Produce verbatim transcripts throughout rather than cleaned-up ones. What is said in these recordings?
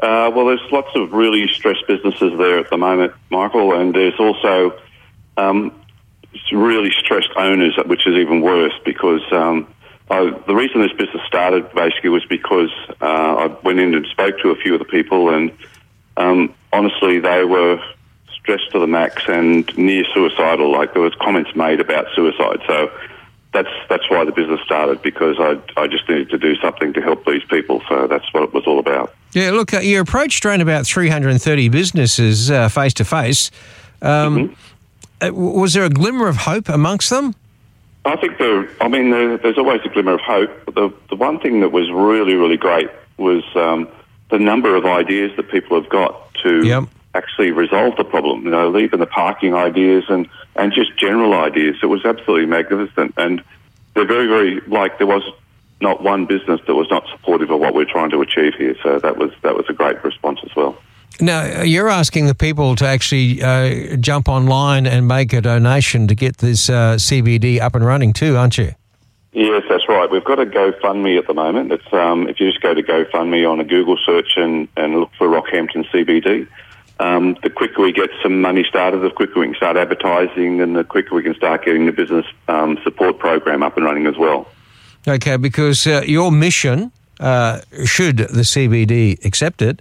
Uh, well, there's lots of really stressed businesses there at the moment, Michael, and there's also um, really stressed owners, which is even worse because um, I, the reason this business started basically was because uh, I went in and spoke to a few of the people, and um, honestly, they were stressed to the max and near suicidal. Like, there was comments made about suicide. So that's that's why the business started, because I I just needed to do something to help these people. So that's what it was all about. Yeah, look, uh, you approached around about three hundred thirty businesses uh, face to face. Um, mm-hmm. Was there a glimmer of hope amongst them? I think there. I mean, there, there's always a glimmer of hope. But the the one thing that was really really great was um, the number of ideas that people have got to yep. actually resolve the problem. You know, even the parking ideas and, and just general ideas. It was absolutely magnificent, and they're very very like there was not one business that was not supportive of what we're trying to achieve here. So that was that was a great response as well. Now, you're asking the people to actually uh, jump online and make a donation to get this uh, C B D up and running too, aren't you? Yes, that's right. We've got a GoFundMe at the moment. It's um, if you just go to GoFundMe on a Google search and, and look for Rockhampton C B D, um, the quicker we get some money started, the quicker we can start advertising, and the quicker we can start getting the business um, support program up and running as well. Okay, because uh, your mission... Uh, should the C B D accept it,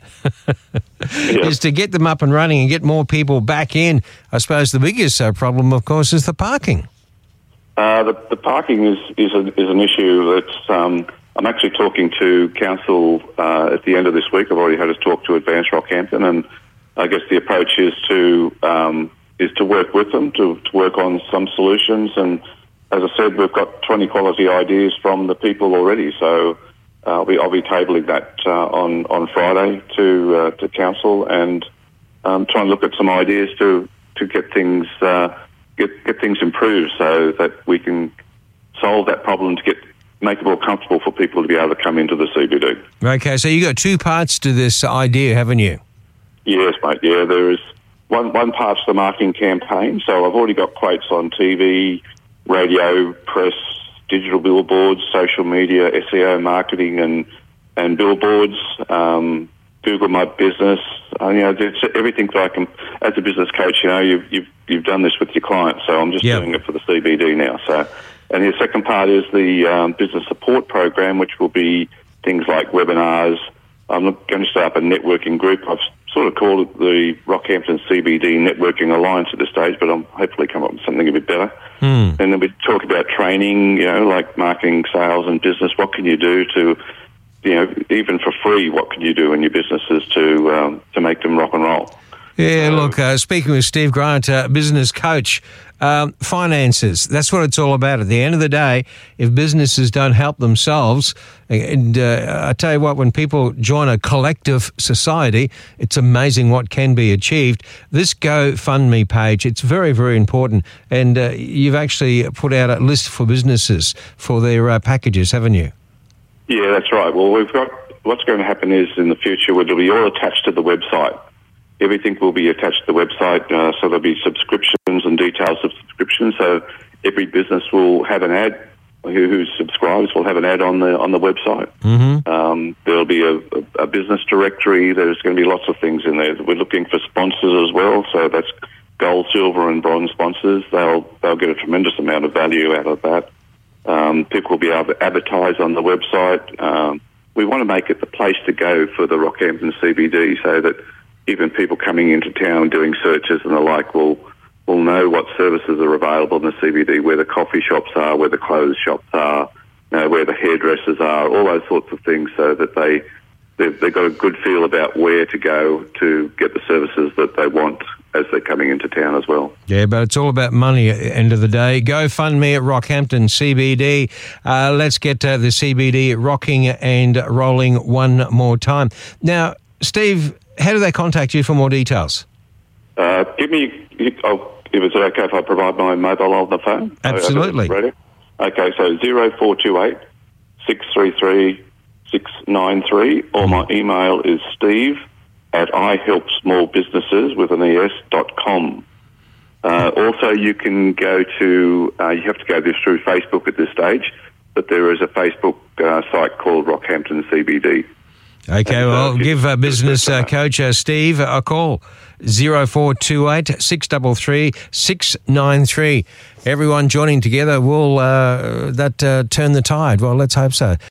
yep. is to get them up and running and get more people back in. I suppose the biggest uh, problem, of course, is the parking. Uh, the, the parking is is, a, is an issue that's... Um, I'm actually talking to council uh, at the end of this week. I've already had a talk to Advance Rockhampton, and I guess the approach is to um, is to work with them, to, to work on some solutions. And as I said, we've got twenty quality ideas from the people already, so... Uh, I'll be I'll be tabling that uh, on on Friday to uh, to council and um, try and look at some ideas to to get things uh, get get things improved so that we can solve that problem to get make it more comfortable for people to be able to come into the C B D. Okay, so you got two parts to this idea, haven't you? Yes, mate. Yeah, there is one one part's the marketing campaign. So I've already got quotes on T V, radio, press, digital billboards, social media, S E O marketing and, and billboards, um, Google My Business. Uh, you know, it's everything that I can, as a business coach, you know, you've, you've, you've done this with your clients, so I'm just yep. doing it for the C B D now. So, and the second part is the um, business support program, which will be things like webinars. I'm going to start up a networking group. I've sort of called it the Rockhampton C B D Networking Alliance at this stage, but I'm hopefully come up with something a bit better. Mm. And then we talk about training, you know, like marketing, sales and business. What can you do to, you know, even for free, what can you do in your businesses to um, to make them rock and roll? Yeah, so, look, uh, speaking with Steve Grant, uh, business coach, um, finances, that's what it's all about. At the end of the day, if businesses don't help themselves, and uh, I tell you what, when people join a collective society, it's amazing what can be achieved. This GoFundMe page, it's very, very important. And uh, you've actually put out a list for businesses for their uh, packages, haven't you? Yeah, that's right. Well, we've got, what's going to happen is in the future, it'll be all attached to the website. Everything will be attached to the website, uh, so there'll be subscriptions and details of subscriptions. So every business will have an ad. Who, who subscribes will have an ad on the on the website. Mm-hmm. Um, there'll be a, a, a business directory. There's going to be lots of things in there. We're looking for sponsors as well. So that's gold, silver, and bronze sponsors. They'll they'll get a tremendous amount of value out of that. Um, people will be able to advertise on the website. Um, we want to make it the place to go for the Rockhampton C B D, so that even people coming into town doing searches and the like will will know what services are available in the C B D, where the coffee shops are, where the clothes shops are, you know, where the hairdressers are, all those sorts of things, so that they they've, they've got a good feel about where to go to get the services that they want as they're coming into town as well. Yeah, but it's all about money at the end of the day. GoFundMe at Rockhampton C B D. Uh, let's get uh, the C B D rocking and rolling one more time. Now, Steve, how do they contact you for more details? Uh, give me, oh, if it's okay if I provide my mobile on the phone? Absolutely. Okay, so zero four two eight, six three three, six nine three, or my email is steve at I help small businesses with an es dot com. Uh, also, you can go to, uh, you have to go this through Facebook at this stage, but there is a Facebook uh, site called Rockhampton C B D. Okay, well, give uh, business uh, coach uh, Steve a call, zero four two eight, six three three, six nine three. Everyone joining together will uh, that uh, turn the tide. Well, let's hope so.